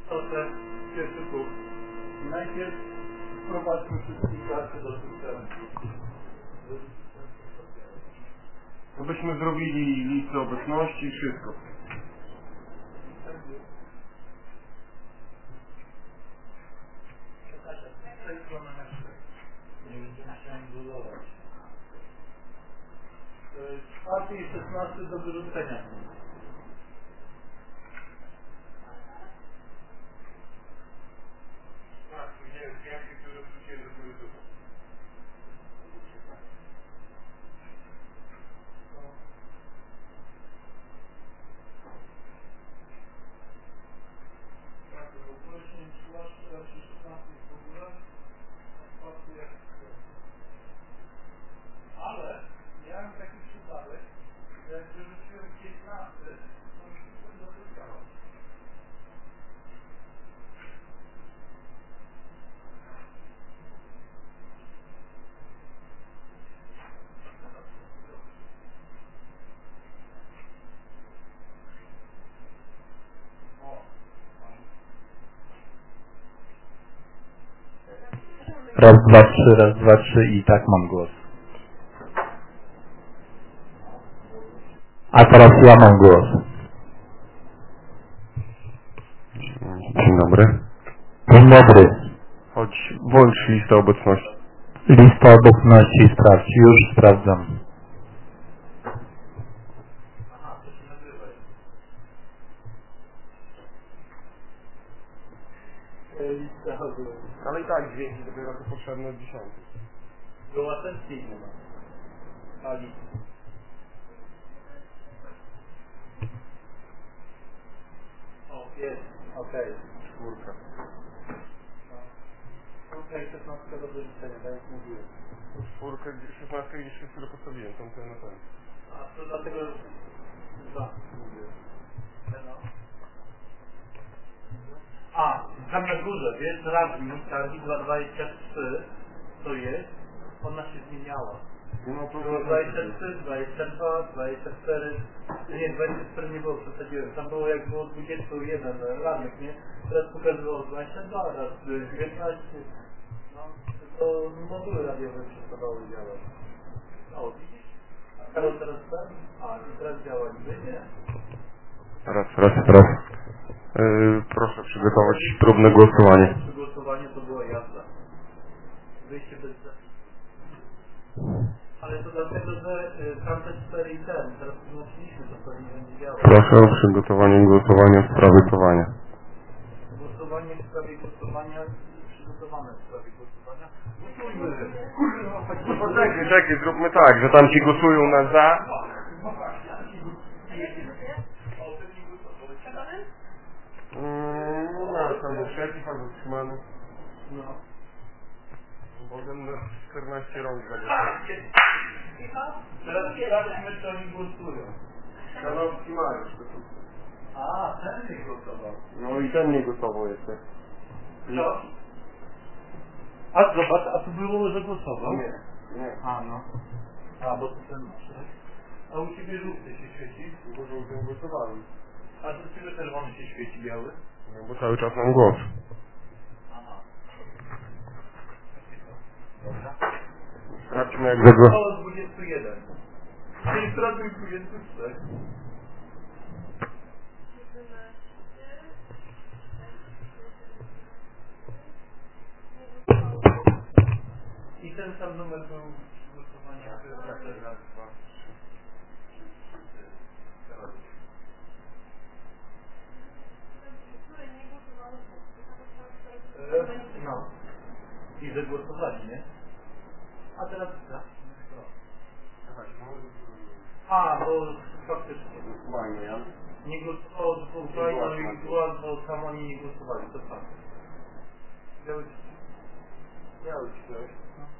Proszę, pierwszy punkt. Najpierw wprowadźmy wszystkie karty do systemu. To byśmy zrobili listę obecności i wszystko. Nie będziemy chciałem budować. 4 i 16 do wyrzucenia. Ale miałem taki przypadek, że jak wyrzuciłem 15, to już nie dotykałem. Raz, dwa, trzy, raz, dwa, trzy i tak mam głos. A teraz ja mam głos. Dzień dobry. Dzień dobry. Chodź, włącz listę obecności. Lista obecności sprawdź. Już sprawdzam. Aha, to się nazywa. Lista obecności. Ale i tak dźwięki dopiero to potrzebne od 10. Była tęsknienia. Ali. O, jest. Okej. Czwórka. Okej, 16 do wyrzucenia, tak jak mówiłem. Czwórkę, 16 gdzieś wszystko postawiłem, tam ten na ten. A to dlatego 2 mówiłem. No. A, tam na górze, wiesz, radni, ta liczba 23, to jest, ona się zmieniała. No to Było 23, 22, 24, nie, 24 nie było, przesadziłem. Tam było jak było 21 radnych, nie? Teraz pokazywało 22, raz 19. No, to moduły radiowe przestawały działać. O, widzisz? A Karol teraz ten? A, i teraz działa niby? Nie. Raz. Proszę przygotować próbne głosowanie. Głosowanie to była jazda. Wyjście bez zapisu. Ale to dlatego, że tamte 4 i ten, teraz włączyliśmy, to pewnie będzie działać. Proszę o przygotowanie głosowania w sprawie głosowania. Głosowanie w sprawie głosowania, przygotowane w sprawie głosowania. Głosujmy! Czekaj, zróbmy tak, że tam ci głosują na za. Albo przeciw, albo wstrzymany. No. Potem na 14 rąk zagotować. Teraz sprawdźmy, czy oni głosują. Kanałki mają. A, ten nie głosował. No i ten nie głosował jeszcze. Co? A zobacz, a tu było, że głosował? Nie. A, no. A, bo to ten masz, tak? A u ciebie żółty się świeci? Bo żółtym głosowali. A do ciebie czerwony się świeci, biały? No bo cały czas mam głos. Aha. Dobra. Sprawdźmy jak zagłosował. O, 21. Czyli sprawdźmy 23. I ten sam numer był głosowania no. I zagłosowali, nie? A teraz co? A, bo faktycznie. Fajnie, ja? Nie głosowało z Ukrainą i była, bo tam oni nie głosowali, to fakt. Biały ci coś.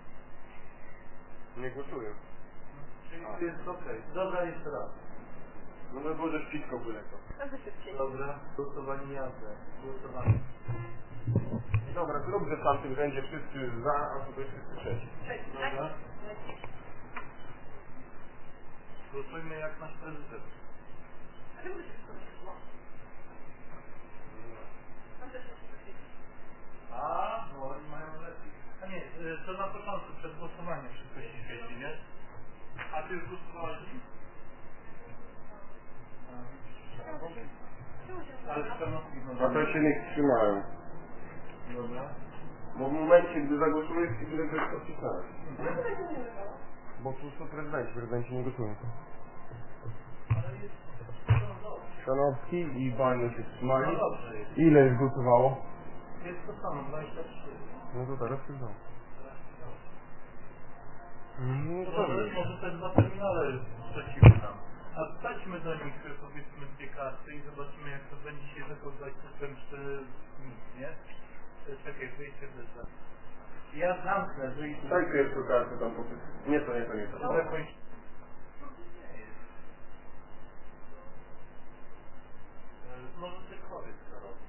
Nie głosuję. Czyli to jest okej. Dobra, jeszcze raz. No by było, że wszystko byle to. Dobra, głosowanie jazdy. Głosowanie. Dobra, zrób, że w tamtym rzędzie wszyscy za, a tutaj wszyscy przeciw. Dobra. Głosujmy jak nasz prezydent. ty już głosowałeś? Ale Karnowski znowu. A to się nie wstrzymają. Dobra. Bo w momencie, gdy zagłosujesz, i gdy ktoś podpisałeś. Bo tu są prezydenci nie głosują. Szanowski i Bajno się wstrzymali. No dobrze jest. Ile już głosowało? Jest to samo, 23. No to teraz się znowu. Może te dwa terminale stracimy nam. A wstaćmy do nich, powiedzmy, dwie karty i zobaczymy, jak to będzie się zachowywać system przy nic, nie? Czekaj, wyjście wyżej. Ja zamknę, wyjście. Daj pierwszą kartę tam po prostu. Nie to. To jakąś... Może cokolwiek to robi.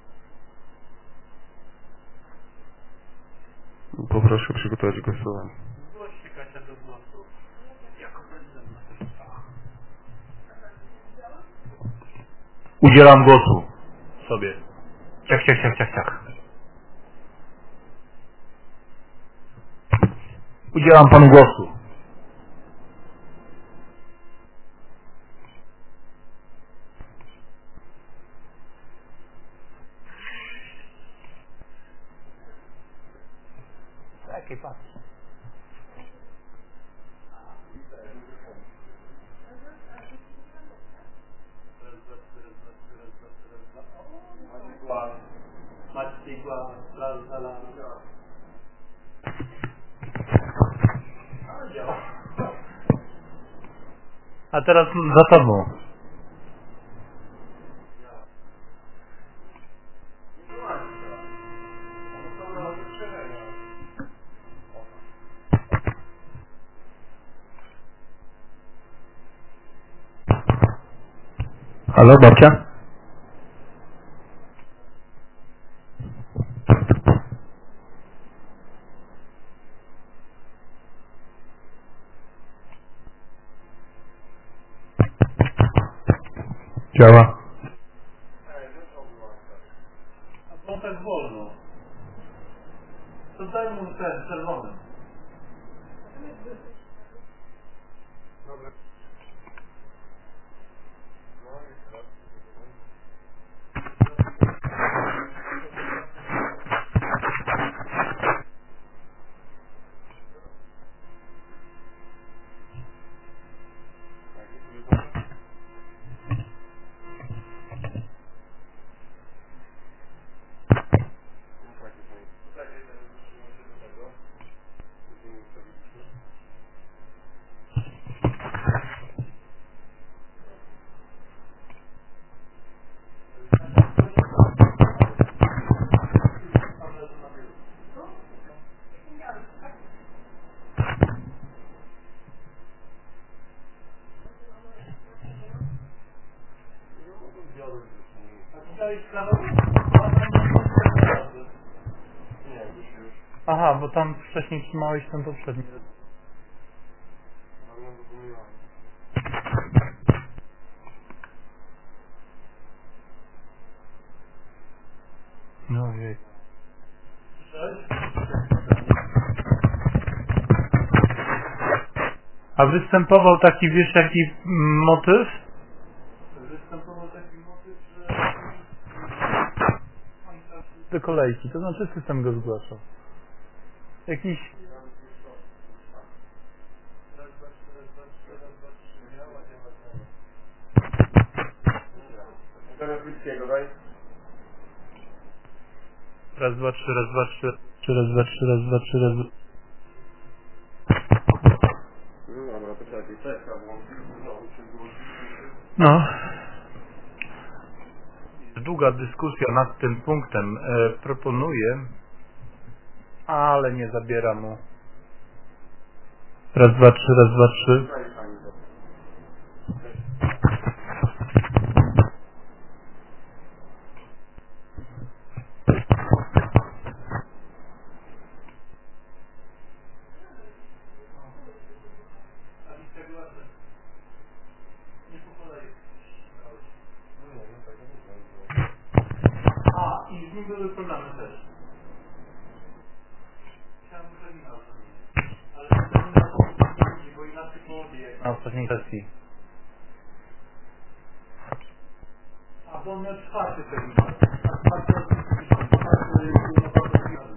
Poproszę przygotować głosowanie. Zgłoś się, Kasia, do głosu. Jako prezydent miasteczka. Udzielam głosu sobie. Ciach. Udzielam panu głosu. Jakie patrz. Maćcigła, Lazala. A teraz za tobą. Halo, babcia? Działa. A to tak wolno. To daj mu ten czerwony. Dobra. Aha, bo tam wcześniej trzymałeś ten poprzedni. No jej. A występował taki, wiesz, jaki motyw? Występował taki motyw, że... Do kolejki, to znaczy system go zgłaszał. Jakiś... Teraz Wickiego, daj. Raz, dwa, trzy, raz, dwa, trzy, raz, dwa, trzy, raz, dwa, trzy, raz, dwa. No dobra, to czekaj, czeka, No. Długa dyskusja nad tym punktem. Proponuję, ale nie zabiera mu. Raz, dwa, trzy, raz, dwa, trzy. A, i z nim były problemy też. Chciałem terminal zamienić. Ale ten terminal bo inaczej połowie. Na ostatniej sesji. A bo on miał 4 terminal. A 4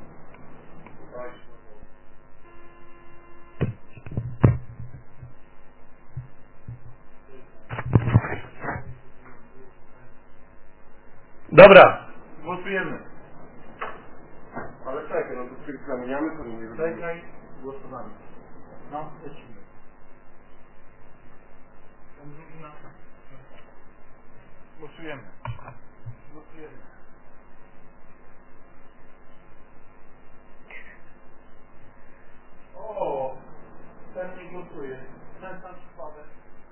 Dobra. Głosujemy. Ale czekaj, no to tych zamieniamy, to nie robimy. Czekaj, głosowanie. No, lecimy. Głosujemy. Głosujemy. O, ten nie głosuje. Ten tam przypadek.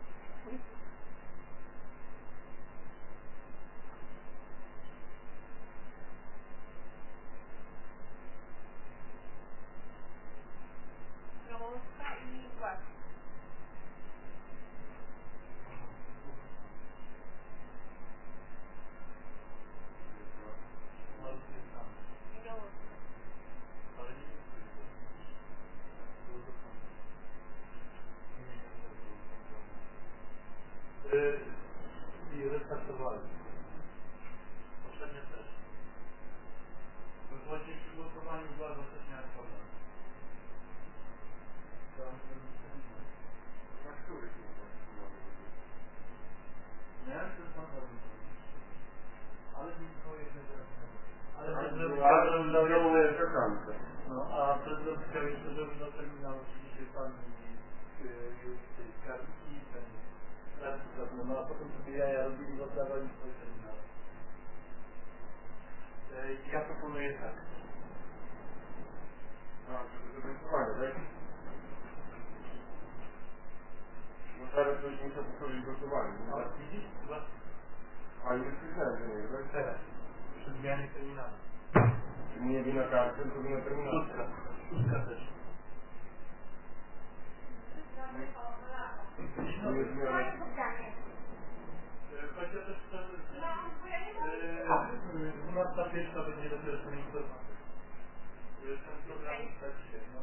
Gałązka i Głaz. I Gałązka. I restartowali. Poprzednio też. Właśnie przy głosowaniu władza też miała problem. Na który tu Nie? To jest pan robił. Ale nie było jednej rzeczy. Ale no, a prezydent chciał jeszcze, żeby do terminału oczywiście pan tej skarbiki, ten no a potem sobie jaja robili w oddawaniu swoje terminały. Ja proponuję tak. żeby głosowanie, tak? No teraz to już muszę powtórzyć głosowanie. Ale widzisz? A już słyszałem, że nie, tak? Teraz. Przy zmianie terminalu. Nie wina karty, tylko wina terminalu. Szóstka też. To jest zmiana. Chodzi o to, że 12.1 będzie dopiero ten informatyk. Ten program tak się, no.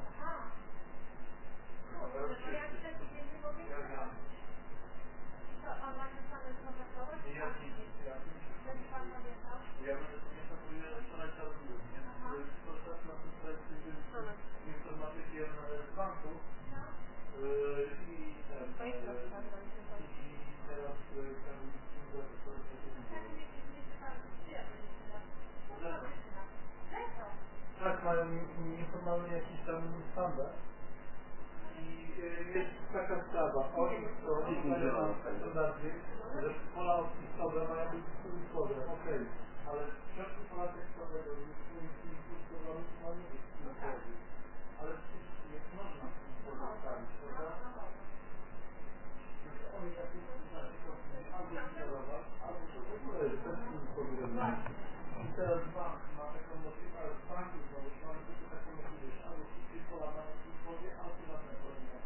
Ja będę pamiętał, bo ja wczoraj to robiłem, nie? Skorzystałem na tym projekcie informatyki z banku i teraz tak, mają nieformalny jakiś tam standard i jest taka sprawa, oni mają nam standardy, że pola odpisowe mają być trójsłowe, okej, ale w środku pola tekstowego jest trójsłowy, ma nie być trójsłowy, ale przecież jest można trójsłowy ustawić, prawda? Więc oni jakieś na przykład albo ignorować, albo to w ogóle jest bez trójsłowy robić. I teraz bank ma taką możliwość, ale banki znowu mają tylko taką możliwość, albo wszystkie pola mają trójsłowie, albo żadne pola nie ma.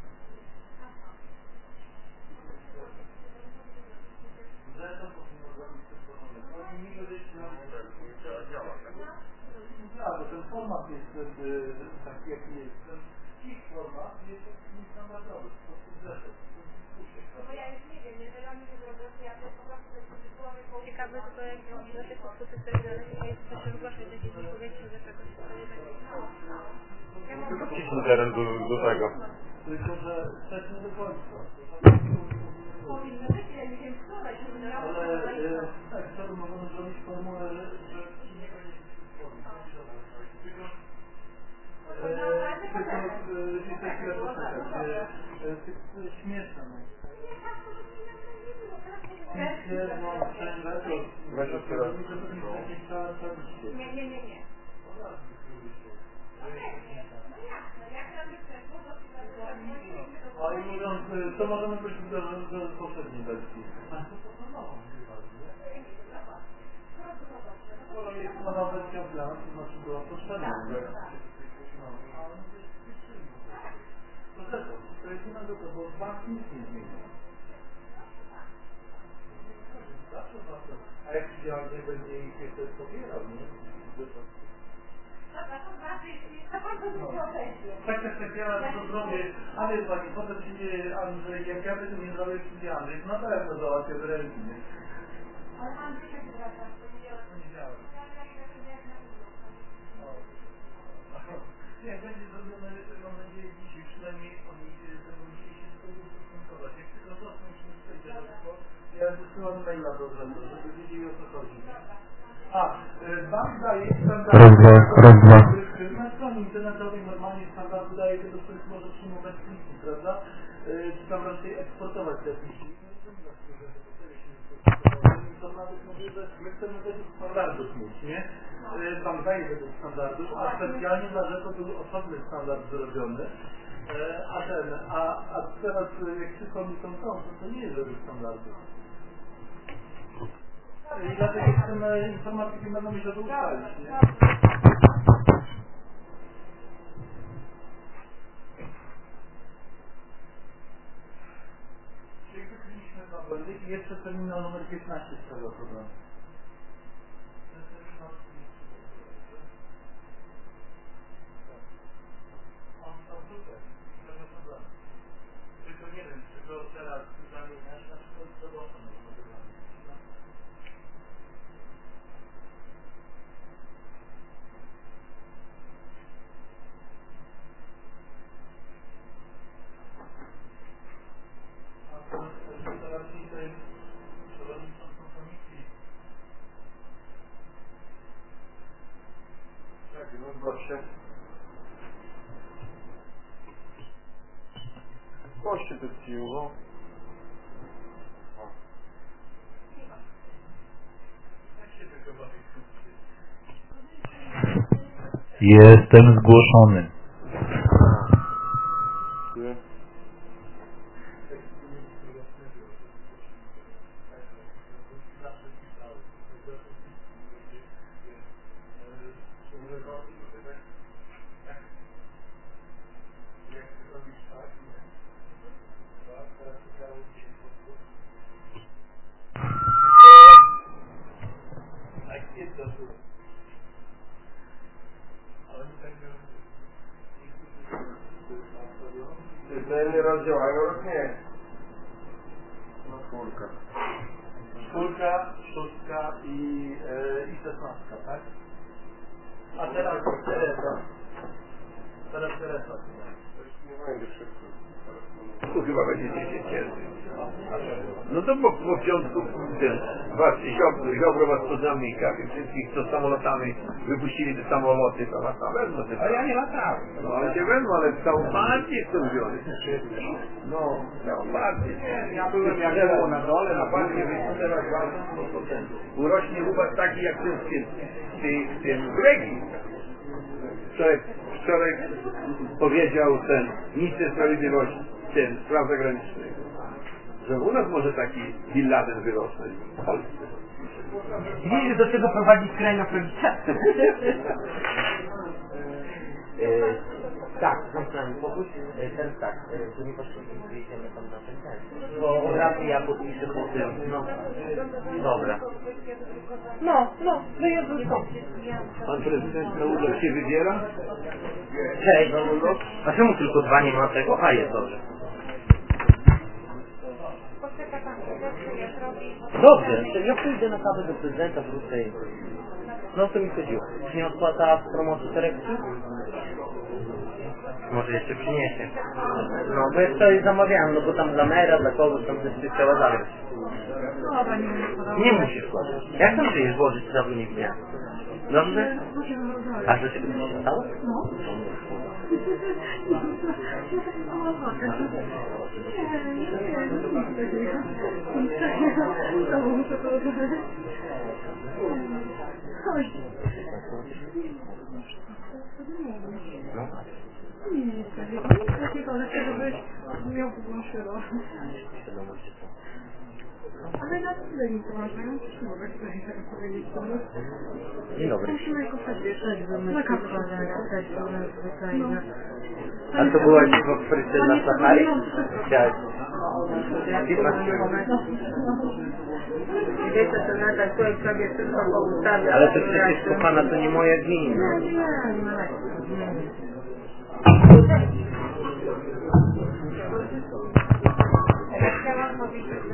Zresztą powinno zrobić coś podobnego. Oni nie będą tak, bo ten format jest taki jaki jest. Ten ich format jest niestandardowy, po prostu zresztą. Bo ja już nie wiem, jeżeli oni nie zrobią, to ja to po prostu ciekawe, tylko jak do tych podpisów terminalnych, ja jest to się zgłaszać do jakiejś powiedzmy, że czegoś ja mam Wciśnij teren do tego. Tylko, że też nie do końca. powinno być, ja nie wiem, kto dać, żeby miało Ale tak, to możemy zrobić formułę, że nie będzie tylko śmieszne. Weź jeszcze raz. Nie. A i mówiąc, to możemy być do poprzedniej wersji. Skoro jest nowa wersja plan, to znaczy była poprzednia. To jest innego, bo bank nic nie zmienia. Zawsze. A jak działa, nie będzie ich jeszcze pobierał, nie? Tak, ja to zrobię, ale pani, potem przyjdzie Andrzej, jak ja będę nie zrobił, przyjdzie Andrzej, na pewno załatwię w ręki, nie? Ale Andrzej jak wraca? Poniedziałek. Nie, będzie zrobione, mam nadzieję, dzisiaj, przynajmniej oni będą musieli się z tego ustosunkować. Jak tylko zostaną się nie przejdzie do ja wysyłam maila do urzędu, żeby wiedzieli, o co chodzi. Bank daje standard, który na stronie internetowej normalnie standardu daje tego, który może przyjmować pliki, prawda? Czy tam raczej eksportować te pliki. Informatyk mówi, że my chcemy według standardów mieć, nie? Bank daje według standardów, a specjalnie dla rzeczy był osobny standard zrobiony. A teraz jak wszystko mi są, to nie jest według standardów. I dlatego chcemy informatyki będą mi to ustalić, nie? Czyli wykryliśmy dwa błędy i jeszcze terminal numer 15 z tego problemu. On tam tutaj, tego problemu. Tylko nie wiem, czy go teraz zamieniasz, na przykład z dołączą. Goście to ciło. Jestem zgłoszony. Te rozdziałają, nie. No czwórka. Czwórka, szóstka i 16, tak? A teraz Teresa. Teraz Teresa. Nie będzie szybko. Tu chyba będzie 10 jezdni. No to po początku Ziobro was pod zamnika, tych wszystkich, co samolotami wypuścili te samoloty, to was tam wezmą. A ja nie latałem. No ale cię wezmą, ale całą partię chcą wziąć. No, całą partię. Ja byłem jak było na dole, Na partię teraz urośnie u was taki jak ten w tym Gregi. Wczoraj powiedział ten minister sprawiedliwości, ten spraw zagranicznych, że u nas może taki Bin Laden wyrosnąć w Polsce. Widzisz, do czego prowadzi skrajna prawica? Tak, mam plan pokój. Teraz tak, ponieważ wyjdziemy tam na ten ten. Bo od razu ja podpiszę po tym. No, dobra. No ja zresztą. Pan prezydent na urlop się wybiera? Cześć. A czemu tylko 2 nie ma tego? A jest dobrze. Dobrze, ja pójdę na kawę do prezydenta, wrócę i... No to mi chodziło. Czy nie odpłata w promocji torebki? Może jeszcze przyniesie. No, bo ja wczoraj zamawiałem, no bo tam dla mera, dla kogoś tam też trzeba zabrać. Nie musisz włożyć. Jak tam żyjesz włożyć, czy dawno nie widziałem? Dobrze? A dlaczego to się stało? No. Ale na tyle nic ważnego, też mogę tutaj powiedzieć to. Dzień dobry. Musimy jako na kawę. A to była dziwo w Fryce na Sahary? Chciałeś? Ale to przecież, kochana, to nie moja wina. Chciałam powiedzieć, że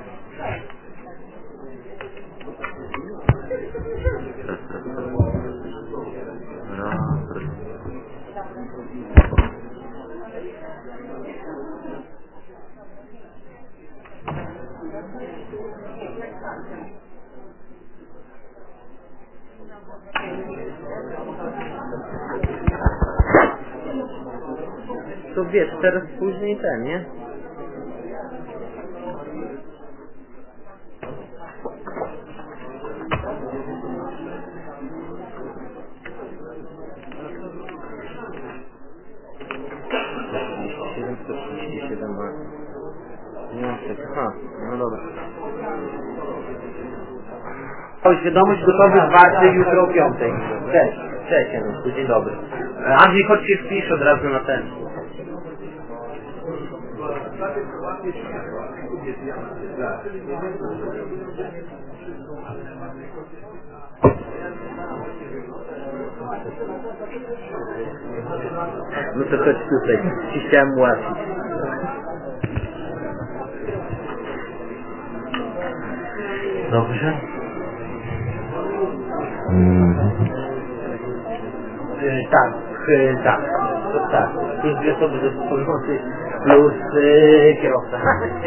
To wiesz, teraz później ten, nie? No dobra. Wiadomość gotowy warty jutro o 5. Cześć, cześć Januszu, dzień dobry. Andrzej, chodź się wpisz od razu na ten. No to chodź tutaj, ci chciałem ułatwić. Dobrze? Tak. Plus 2 osoby do wspólnoty, plus kierowca.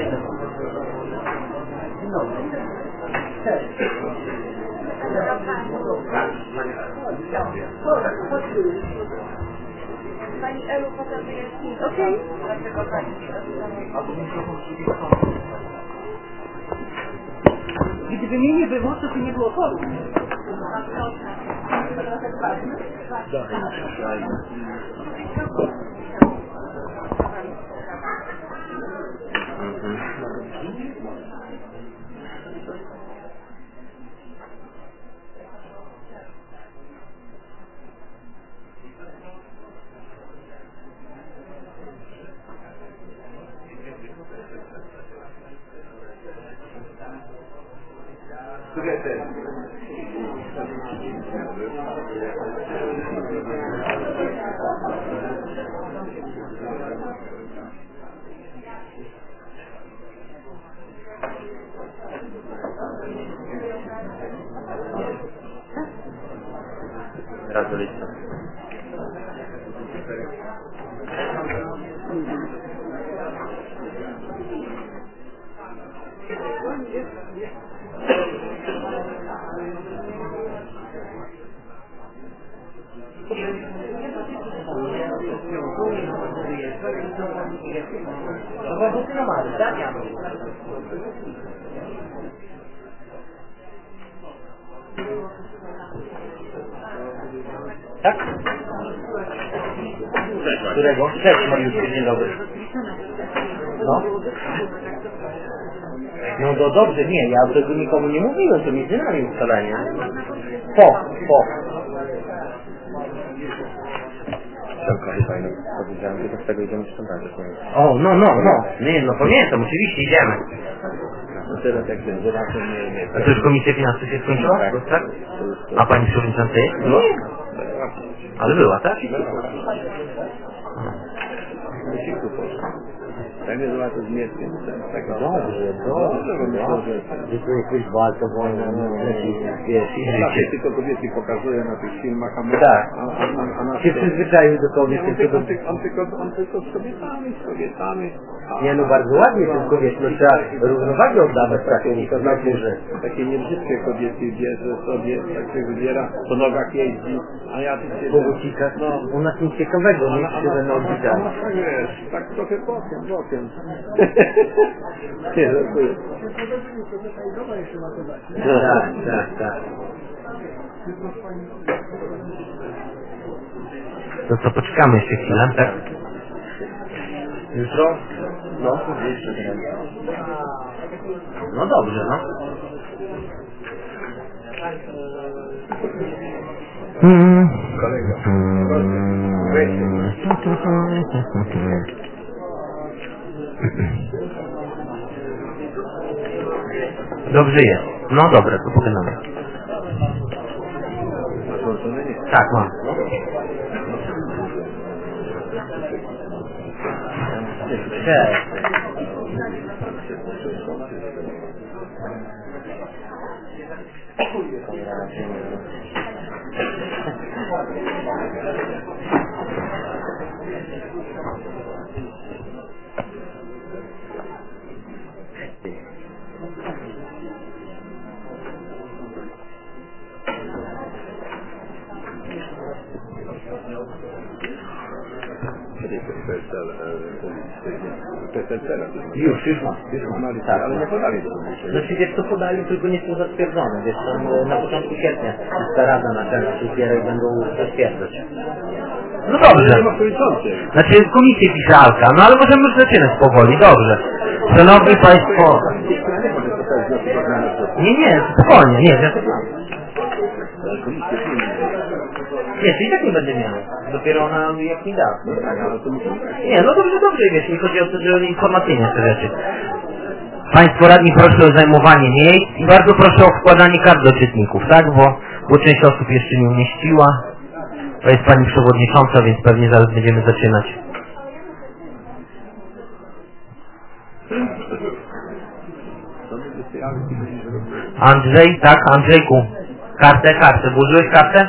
Pani Elu potem wyjaśni. Okej. Dlaczego pani Gdyby mnie nie było, to by nie było choru. Gratulacje. Tak? Którego? Cześć Mariusz, dzień dobry. No? No to dobrze, nie, ja tego nikomu nie mówiłem, to między nami ustalenie. Po. Trochę fajne, powiedziałem, tylko z tego idziemy sprzątać. O, no, nie, no pamiętam, oczywiście idziemy. No teraz jak ten wyrażę nie... A to już Komisja Finansów się skończyła? Tak? A pani przewodnicząca jest? Nie. Ale była, tak? Tak nie zobaczę z Mieckiem. Dobrze. Że to jakieś walka, wojna, wiesz, i życie. Tylko kobiety pokazuje na tych filmach, a my... Tak. A się przyzwyczaił do kobiet. On tylko z kobietami. Nie, no bardzo ładnie tylko wiesz, no trzeba równowagę oddawać takiej naturze. Takie niebrzydkie kobiety bierze sobie, tak się wybiera, po nogach jeździ, a ja tu się... Po bucikach, no, u nas nic ciekawego, nie się na odbitach. Wiesz, tak trochę bokiem. Nie, dziękuję. Tak. To co, poczekamy jeszcze chwilę, tak? Jutro? No, jeszcze teraz. No dobrze, no. Kolega. Weź. Dobrze jest. No dobra, to pogadamy. Tak, mam. Cześć. Już mam. Tak, ale nie podali. Znaczy wiesz co podali, tylko nie są zatwierdzone. Wiesz, tam na początku sierpnia ta rada naczelna przyzbiera i będą zatwierdzać. No dobrze. Znaczy komisję pisze Alka, no ale możemy już zaczynać powoli, dobrze. Szanowni Państwo... Nie, spokojnie, nie, ja to znam. Nie, czyli tak nie będę miał. Dopiero ona jak mi da. Nie, no dobrze, wiesz, mi chodzi o to, że informacyjnie te rzeczy. Państwo radni, proszę o zajmowanie miejsc i bardzo proszę o wkładanie kart do czytników, tak? Bo część osób jeszcze nie umieściła. To jest pani przewodnicząca, więc pewnie zaraz będziemy zaczynać. Andrzej, tak, Andrzejku. Kartę. Włożyłeś kartę?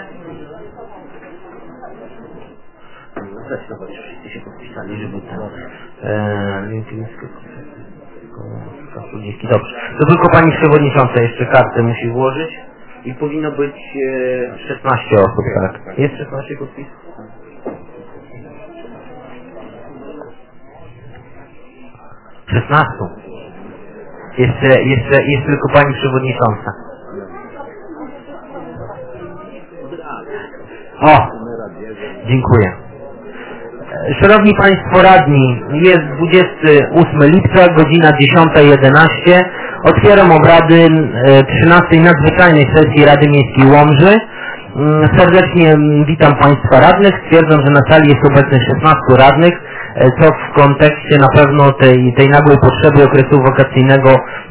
Zobacz, wszyscy się podpisali, żeby ten... Dobrze. To tylko pani przewodnicząca jeszcze kartę musi włożyć i powinno być 16 osób, tak? Jest 16 podpisów? Jest tylko pani przewodnicząca. O! Dziękuję. Szanowni Państwo radni, jest 28 lipca, godzina 10:11. Otwieram obrady 13. nadzwyczajnej sesji Rady Miejskiej Łomży. Serdecznie witam Państwa radnych. Stwierdzam, że na sali jest obecnych 16 radnych, co w kontekście na pewno tej nagłej potrzeby okresu wakacyjnego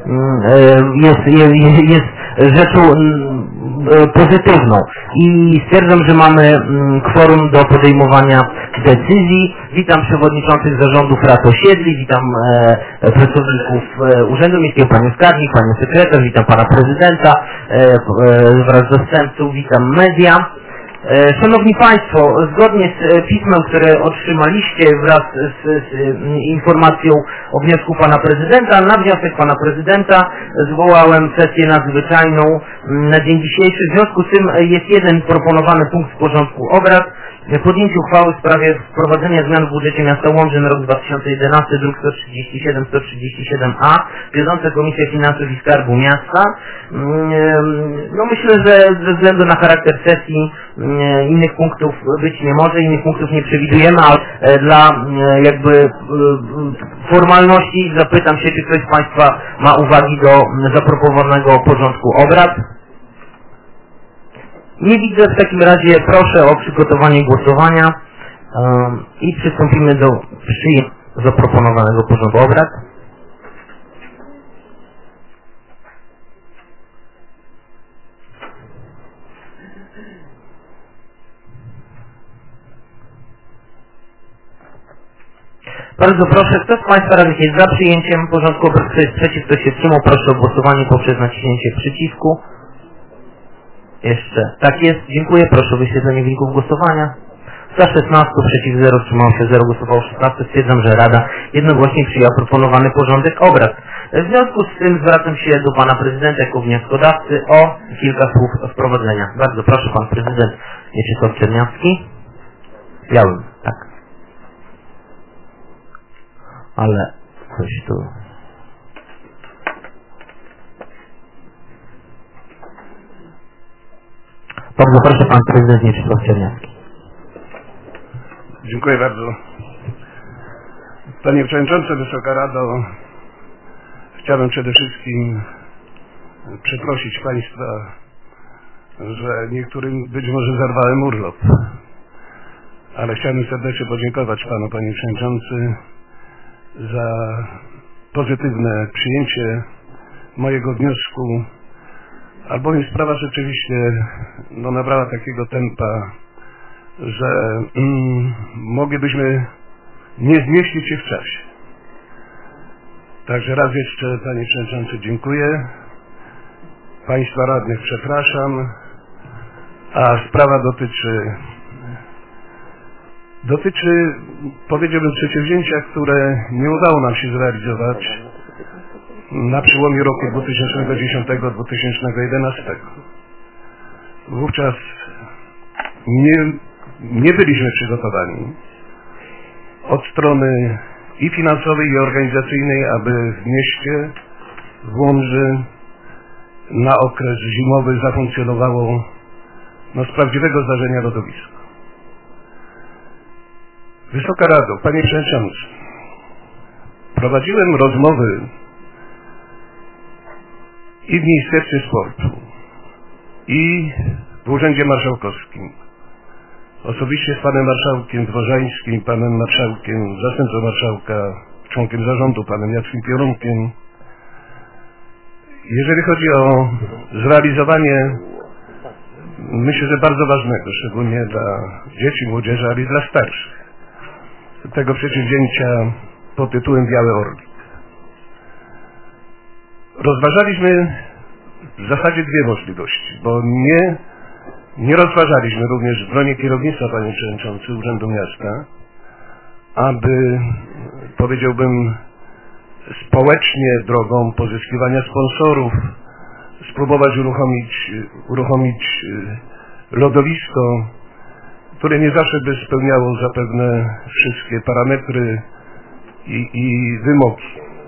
jest rzeczą pozytywną. I stwierdzam, że mamy kworum do podejmowania decyzji. Witam przewodniczących zarządów rad osiedli, witam pracowników Urzędu Miejskiego, panią skarbnik, panią sekretarz, witam pana prezydenta wraz z zastępców, witam media. Szanowni Państwo, zgodnie z pismem, które otrzymaliście wraz z informacją o wniosku pana prezydenta, na wniosek pana prezydenta zwołałem sesję nadzwyczajną na dzień dzisiejszy. W związku z tym jest jeden proponowany punkt w porządku obrad. Podjęcie uchwały w sprawie wprowadzenia zmian w budżecie miasta Łomży na rok 2011, druk 137-137a, wiodąca Komisja Finansów i Skarbu Miasta. No myślę, że ze względu na charakter sesji innych punktów być nie może, innych punktów nie przewidujemy, ale dla jakby formalności zapytam się, czy ktoś z Państwa ma uwagi do zaproponowanego porządku obrad. Nie widzę, w takim razie proszę o przygotowanie głosowania i przystąpimy do zaproponowanego porządku obrad. Bardzo proszę, kto z Państwa radnych jest za przyjęciem porządku obrad, kto jest przeciw, kto się wstrzymał, proszę o głosowanie poprzez naciśnięcie przycisku. Jeszcze. Tak jest. Dziękuję. Proszę o wyświetlenie wyników głosowania. Za 16, przeciw 0, wstrzymało się 0, głosowało 16. Stwierdzam, że Rada jednogłośnie przyjęła proponowany porządek obrad. W związku z tym zwracam się do Pana Prezydenta jako wnioskodawcy o kilka słów wprowadzenia. Bardzo proszę, Pan Prezydent Mieczysław Czerniawski. Białym, tak. Ale coś tu... Bardzo proszę, Pan Prezydent Mieczysław Czerniawski. Dziękuję bardzo. Panie Przewodniczący, Wysoka Rado, chciałbym przede wszystkim przeprosić Państwa, że niektórym być może zarwałem urlop, ale chciałbym serdecznie podziękować Panu, Panie Przewodniczący, za pozytywne przyjęcie mojego wniosku, albowiem sprawa rzeczywiście nabrała takiego tempa, że moglibyśmy nie zmieścić się w czasie. Także raz jeszcze, panie przewodniczący, dziękuję. Państwa radnych przepraszam, a sprawa dotyczy, powiedziałbym, przedsięwzięcia, które nie udało nam się zrealizować na przełomie roku 2010-2011. Wówczas nie byliśmy przygotowani od strony i finansowej, i organizacyjnej, aby w mieście, w Łomży na okres zimowy zafunkcjonowało z prawdziwego zdarzenia lodowisko. Wysoka Rado, panie przewodniczący, prowadziłem rozmowy i w Ministerstwie Sportu, i w Urzędzie Marszałkowskim, osobiście z panem marszałkiem Dworzańskim, panem marszałkiem, zastępcą marszałka, członkiem zarządu, panem Jackiem Piorunkiem. Jeżeli chodzi o zrealizowanie, myślę, że bardzo ważnego, szczególnie dla dzieci, młodzieży, ale i dla starszych, tego przedsięwzięcia pod tytułem Biały Orlik. Rozważaliśmy w zasadzie dwie możliwości, bo nie rozważaliśmy również w gronie kierownictwa, panie przewodniczący, Urzędu Miasta, aby, powiedziałbym, społecznie drogą pozyskiwania sponsorów spróbować uruchomić lodowisko, które nie zawsze by spełniało zapewne wszystkie parametry i wymogi.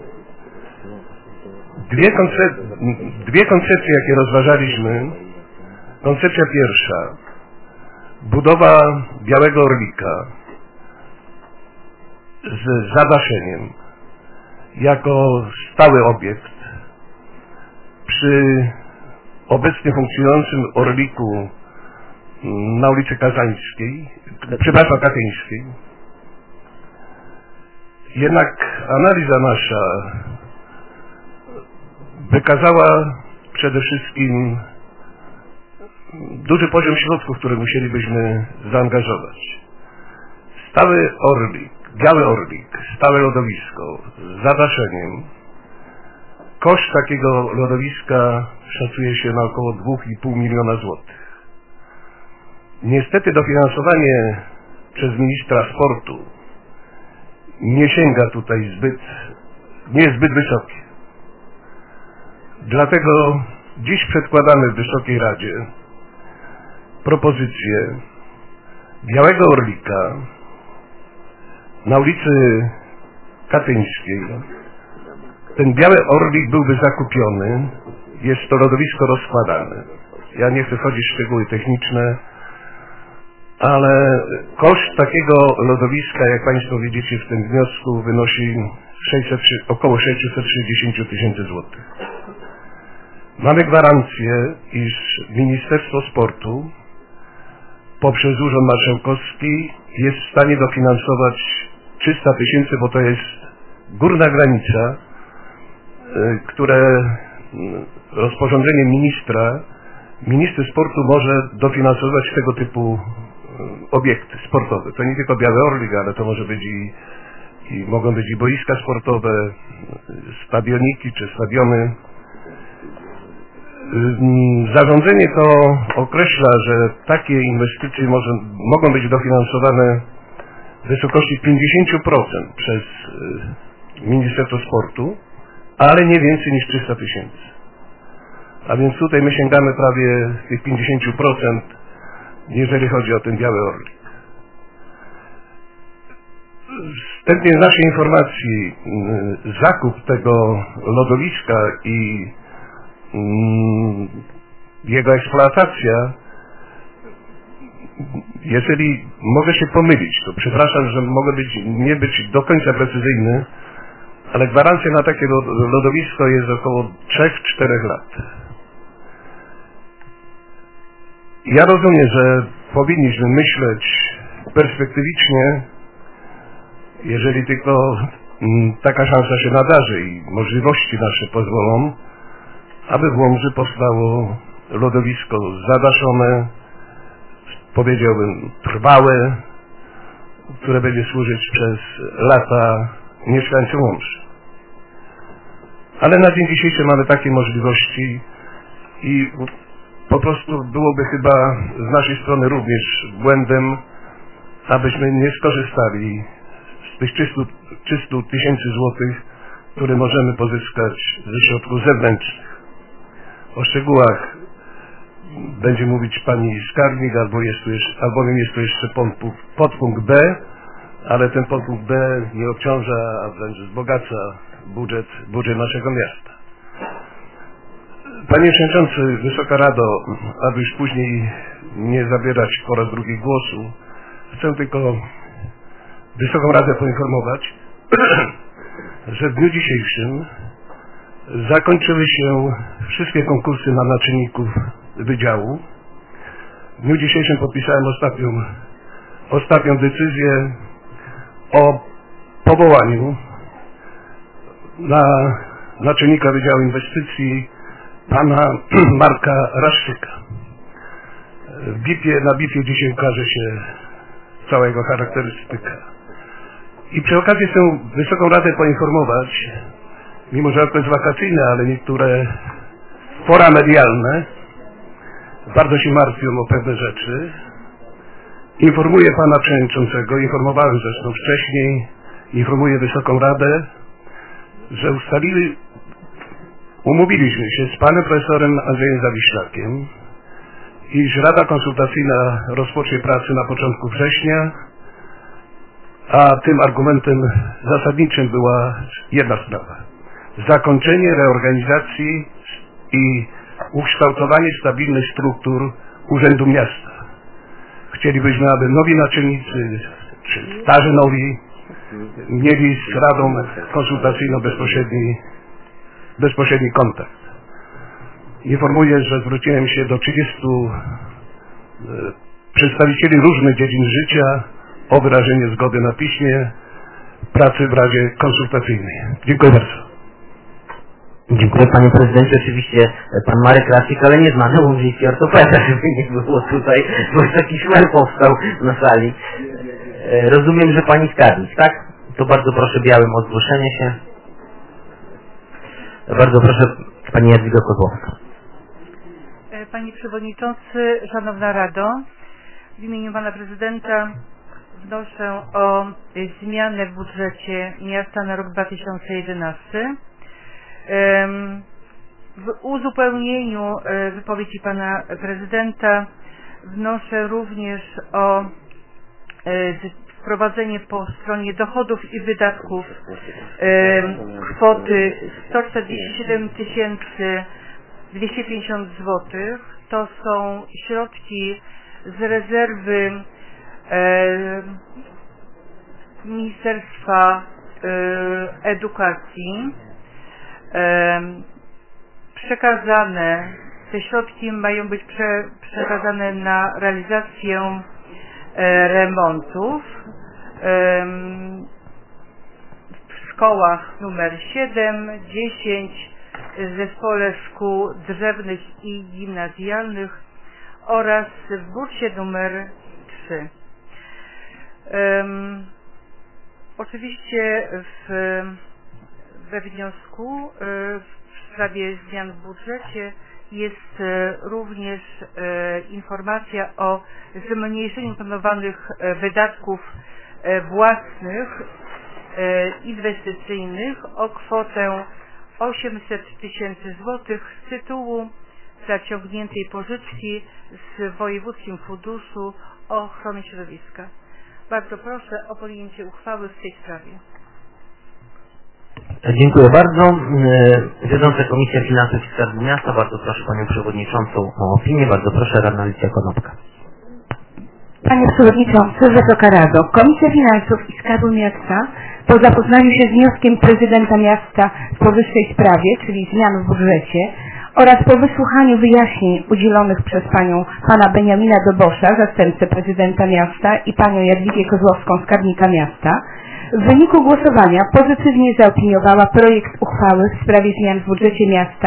Dwie koncepcje, jakie rozważaliśmy. Koncepcja pierwsza, budowa Białego Orlika z zadaszeniem jako stały obiekt przy obecnie funkcjonującym Orliku na ulicy Katyńskiej. Jednak analiza nasza wykazała przede wszystkim duży poziom środków, które musielibyśmy zaangażować. Stały Orlik, Biały Orlik, stałe lodowisko z zadaszeniem. Koszt takiego lodowiska szacuje się na około 2,5 miliona złotych. Niestety dofinansowanie przez ministra sportu nie sięga tutaj nie jest zbyt wysokie. Dlatego dziś przedkładamy w Wysokiej Radzie propozycję Białego Orlika na ulicy Katyńskiej. Ten Biały Orlik byłby zakupiony, jest to lodowisko rozkładane. Ja nie chcę wchodzić w szczegóły techniczne, ale koszt takiego lodowiska, jak państwo widzicie w tym wniosku, wynosi około 660 000 złotych. Mamy gwarancję, iż Ministerstwo Sportu poprzez Urząd Marszałkowski jest w stanie dofinansować 300 000, bo to jest górna granica, które rozporządzeniem minister sportu może dofinansować tego typu obiekty sportowe. To nie tylko Biały Orlik, ale to może być mogą być i boiska sportowe, stadioniki czy stadiony. Zarządzenie to określa, że takie inwestycje mogą być dofinansowane w wysokości 50% przez Ministerstwo Sportu, ale nie więcej niż 300 000. A więc tutaj my sięgamy prawie tych 50%, jeżeli chodzi o ten Biały Orlik. Wstępnie z naszej informacji zakup tego lodowiska i jego eksploatacja, jeżeli mogę się pomylić, to przepraszam, że mogę nie być do końca precyzyjny, ale gwarancja na takie lodowisko jest około 3-4 lat. Ja rozumiem, że powinniśmy myśleć perspektywicznie, jeżeli tylko taka szansa się nadarzy i możliwości nasze pozwolą, aby w Łomży powstało lodowisko zadaszone, powiedziałbym trwałe, które będzie służyć przez lata mieszkańcom Łomży. Ale na dzień dzisiejszy mamy takie możliwości i po prostu byłoby chyba z naszej strony również błędem, abyśmy nie skorzystali z tych 300 tysięcy złotych, które możemy pozyskać ze środków zewnętrznych. O szczegółach będzie mówić pani skarbnik, albowiem jest to jeszcze podpunkt B, ale ten podpunkt B nie obciąża, a wręcz wzbogaca budżet naszego miasta. Panie Przewodniczący, Wysoka Rado, aby już później nie zabierać po raz drugi głosu, chcę tylko Wysoką Radę poinformować, że w dniu dzisiejszym zakończyły się wszystkie konkursy na naczelników wydziału. W dniu dzisiejszym podpisałem ostatnią decyzję o powołaniu na naczelnika Wydziału Inwestycji pana Marka Raszczyka. Na bitwie dzisiaj ukaże się cała jego charakterystyka. I przy okazji chcę Wysoką Radę poinformować, mimo że okres wakacyjny, ale niektóre fora medialne bardzo się martwią o pewne rzeczy. Informuję pana przewodniczącego, informowałem zresztą wcześniej, informuję Wysoką Radę, że umówiliśmy się z panem profesorem Andrzejem Zawiślakiem, iż Rada Konsultacyjna rozpocznie pracę na początku września, a tym argumentem zasadniczym była jedna sprawa. Zakończenie reorganizacji i ukształtowanie stabilnych struktur Urzędu Miasta. Chcielibyśmy, aby nowi naczelnicy, czy starzy nowi, mieli z Radą Konsultacyjną bezpośredni kontakt. Informuję, że zwróciłem się do 30 przedstawicieli różnych dziedzin życia o wyrażenie zgody na piśmie pracy w Radzie Konsultacyjnej. Dziękuję bardzo. Dziękuję panie prezydencie. Oczywiście pan Marek Rasik, ale nie znany łomżyński ortopeda, żeby nie było tutaj, bo już taki szmer powstał na sali. Rozumiem, że pani skarbnik, tak? To bardzo proszę białym o zgłoszenie się. Bardzo proszę pani Jadwiga Kozłowska. Panie Przewodniczący, Szanowna Rado, w imieniu pana prezydenta wnoszę o zmianę w budżecie miasta na rok 2011. W uzupełnieniu wypowiedzi pana prezydenta wnoszę również o wprowadzenie po stronie dochodów i wydatków kwoty 147 250 zł. To są środki z rezerwy Ministerstwa Edukacji. Te środki mają być przekazane na realizację remontów w szkołach numer 7, 10, zespole szkół drzewnych i gimnazjalnych oraz w bursie numer 3. Oczywiście we wniosku w sprawie zmian w budżecie jest również informacja o zmniejszeniu planowanych wydatków własnych inwestycyjnych o kwotę 800 tysięcy złotych z tytułu zaciągniętej pożyczki z Wojewódzkim Funduszu Ochrony Środowiska. Bardzo proszę o podjęcie uchwały w tej sprawie. Dziękuję bardzo. Wiodąca Komisja Finansów i Skarbu Miasta. Bardzo proszę panią przewodniczącą o opinię. Bardzo proszę radna Alicja Konopka. Panie Przewodniczący, Wysoka Rado, Komisja Finansów i Skarbu Miasta po zapoznaniu się z wnioskiem prezydenta miasta w powyższej sprawie, czyli zmian w budżecie, oraz po wysłuchaniu wyjaśnień udzielonych przez pana Beniamina Dobosza, zastępcę prezydenta miasta, i panią Jadwigę Kozłowską, skarbnika miasta, w wyniku głosowania pozytywnie zaopiniowała projekt uchwały w sprawie zmian w budżecie miasta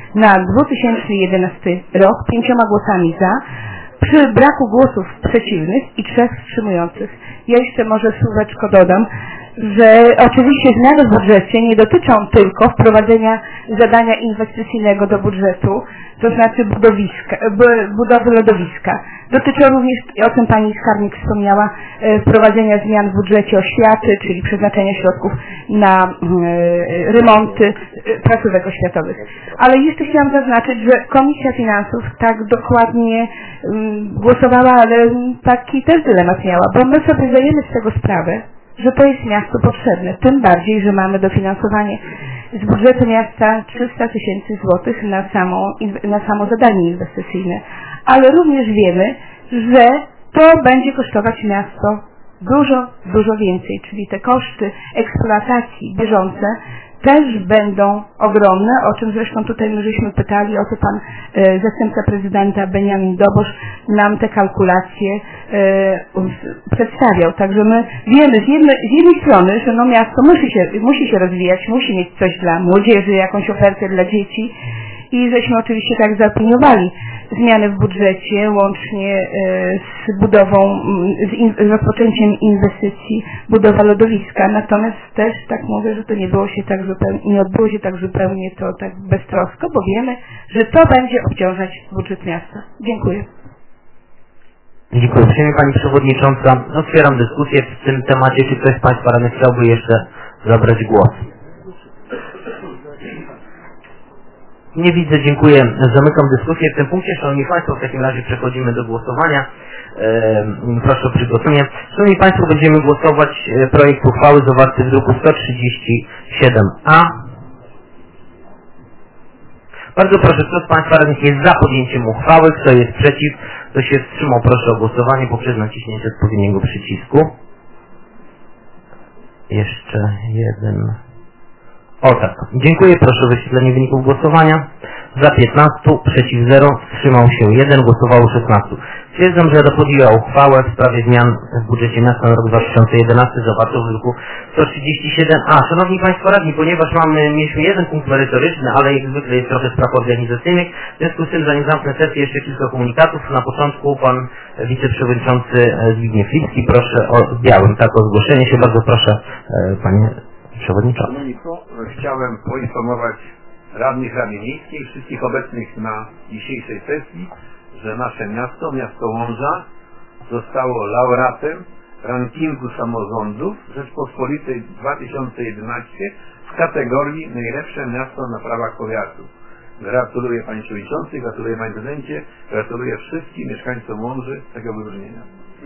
na 2011 rok 5 głosami za, przy braku głosów przeciwnych i 3 wstrzymujących. Ja jeszcze może słóweczko dodam, że oczywiście zmiany w budżecie nie dotyczą tylko wprowadzenia zadania inwestycyjnego do budżetu, to znaczy budowy lodowiska. Dotyczą również, o tym pani skarbnik wspomniała, wprowadzenia zmian w budżecie oświaty, czyli przeznaczenia środków na remonty placówek oświatowych. Ale jeszcze chciałam zaznaczyć, że Komisja Finansów tak dokładnie głosowała, ale taki też dylemat miała, bo my sobie zdajemy z tego sprawę, że to jest miastu potrzebne, tym bardziej, że mamy dofinansowanie z budżetu miasta 300 000 złotych na samo zadanie inwestycyjne. Ale również wiemy, że to będzie kosztować miasto dużo więcej, czyli te koszty eksploatacji bieżące też będą ogromne, o czym zresztą tutaj my żeśmy pytali, o to pan zastępca prezydenta Beniamin Dobosz nam te kalkulacje przedstawiał. Także my wiemy z jednej strony, że no miasto musi się rozwijać, musi mieć coś dla młodzieży, jakąś ofertę dla dzieci i żeśmy oczywiście tak zaopiniowali zmiany w budżecie łącznie z budową, z rozpoczęciem inwestycji budowa lodowiska. Natomiast też tak mówię, że to nie odbyło się tak zupełnie to tak beztrosko, bo wiemy, że to będzie obciążać budżet miasta. Dziękuję. Dziękuję. Uprzejmie Pani Przewodnicząca. Otwieram dyskusję w tym temacie. Czy ktoś z Państwa radnych chciałby jeszcze zabrać głos? Nie widzę, dziękuję. Zamykam dyskusję w tym punkcie. Szanowni Państwo, w takim razie przechodzimy do głosowania. Proszę o przygotowanie. Szanowni Państwo, będziemy głosować projekt uchwały zawarty w druku 137a. Bardzo proszę, kto z Państwa radnych jest za podjęciem uchwały, kto jest przeciw, kto się wstrzymał, proszę o głosowanie poprzez naciśnięcie odpowiedniego przycisku. Jeszcze jeden. O tak. Dziękuję. Proszę o wyświetlenie wyników głosowania. Za 15, przeciw 0, wstrzymał się 1, głosowało 16. Stwierdzam, że Rada podjęła uchwałę w sprawie zmian w budżecie miasta na rok 2011 zawartą w druku 137a. Szanowni Państwo radni, ponieważ mieliśmy jeden punkt merytoryczny, ale jak zwykle jest trochę spraw organizacyjnych, w związku z tym, zanim zamknę sesję, jeszcze kilka komunikatów. Na początku pan wiceprzewodniczący Zbigniew Lipski, proszę o białym, tak, o zgłoszenie się. Bardzo proszę, panie przewodniczący. Chciałem poinformować radnych Rady Miejskiej, wszystkich obecnych na dzisiejszej sesji, że nasze miasto, miasto Łomża, zostało laureatem rankingu samorządów Rzeczpospolitej 2011 w kategorii najlepsze miasto na prawach powiatu. Gratuluję Panie Przewodniczący, gratuluję Panie Prezydencie, gratuluję wszystkim mieszkańcom Łomży tego wyróżnienia.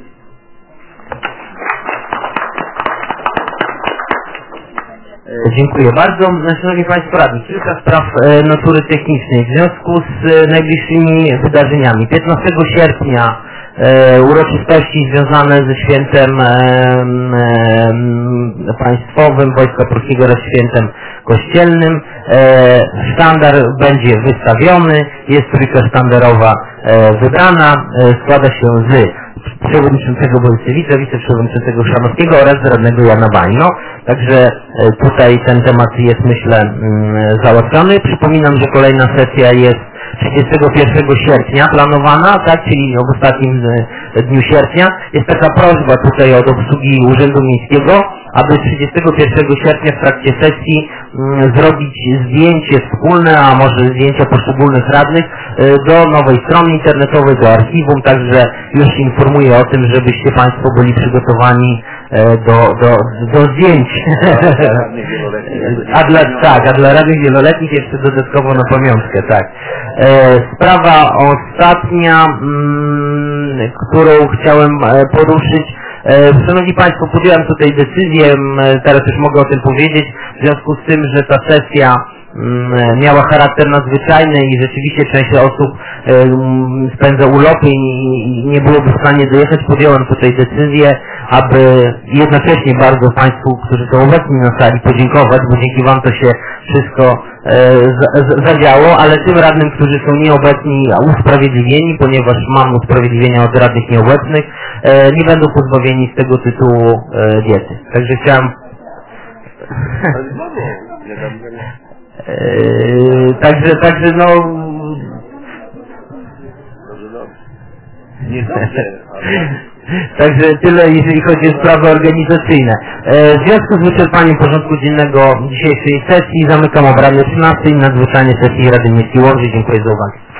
Dziękuję bardzo. Szanowni Państwo radni, kilka spraw natury technicznej. W związku z najbliższymi wydarzeniami. 15 sierpnia uroczystości związane ze świętem państwowym Wojska Polskiego oraz świętem kościelnym. Sztandar będzie wystawiony, jest trójka sztandarowa wybrana, składa się z przewodniczącego Borysewica, wiceprzewodniczącego Szanowskiego oraz radnego Jana Bańno. Także tutaj ten temat jest, myślę, załatwiony. Przypominam, że kolejna sesja jest 31 sierpnia planowana, tak, czyli w ostatnim dniu sierpnia. Jest taka prośba tutaj od obsługi Urzędu Miejskiego, aby 31 sierpnia w trakcie sesji zrobić zdjęcie wspólne, a może zdjęcia poszczególnych radnych do nowej strony internetowej, do archiwum, także już informuję o tym, żebyście Państwo byli przygotowani do zdjęć. A dla radnych wieloletnich jeszcze dodatkowo na pamiątkę, tak. Sprawa ostatnia, którą chciałem poruszyć. Szanowni Państwo, podjąłem tutaj decyzję, teraz już mogę o tym powiedzieć, w związku z tym, że ta sesja miała charakter nadzwyczajny i rzeczywiście część osób spędza urlopy i nie byłoby w stanie dojechać. Podjąłem tutaj decyzję, aby jednocześnie bardzo Państwu, którzy są obecni na sali, podziękować, bo dzięki Wam to się wszystko zadziało, ale tym radnym, którzy są nieobecni, a usprawiedliwieni, ponieważ mam usprawiedliwienia od radnych nieobecnych, nie będą pozbawieni z tego tytułu diety. Także chciałem... Także no... Nie dobrze, ale... Także tyle, jeżeli chodzi o sprawy organizacyjne. W związku z wyczerpaniem porządku dziennego dzisiejszej sesji zamykam obrady 13 i nadzwyczajnej sesji Rady Miejskiej Łomży. Dziękuję za uwagę.